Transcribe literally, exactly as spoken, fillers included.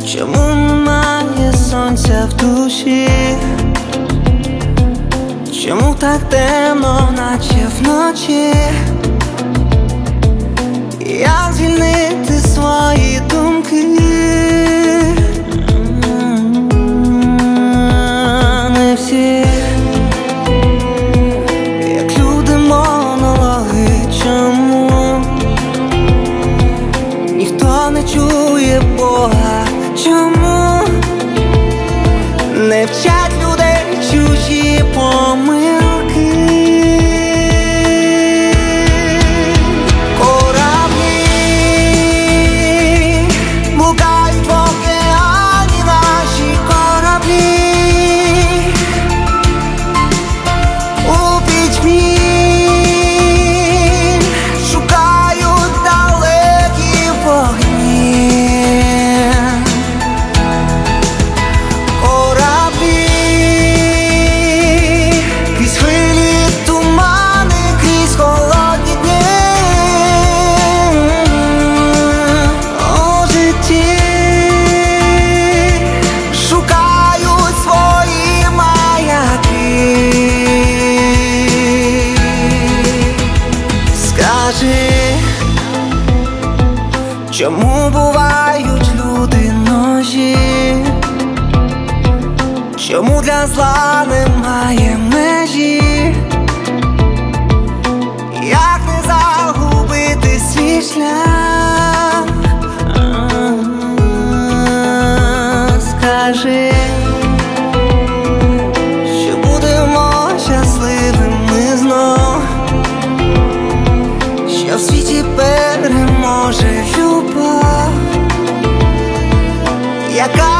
Чому немає сонця в душі? Чому так темно, наче вночі? Як звільнити свої думки? Не всі, як люди монологи. Чому ніхто не чує Бога? Чому не вчать людей чужі помилки? Кораблі блукають в океані, наші кораблі у пітьмі шукають далекі вогні. Чому бувають люди ножі? Чому для зла немає межі? Як не загубити свій шлях? Скажи, що будемо щасливими знов, що в світі переможе любов, яка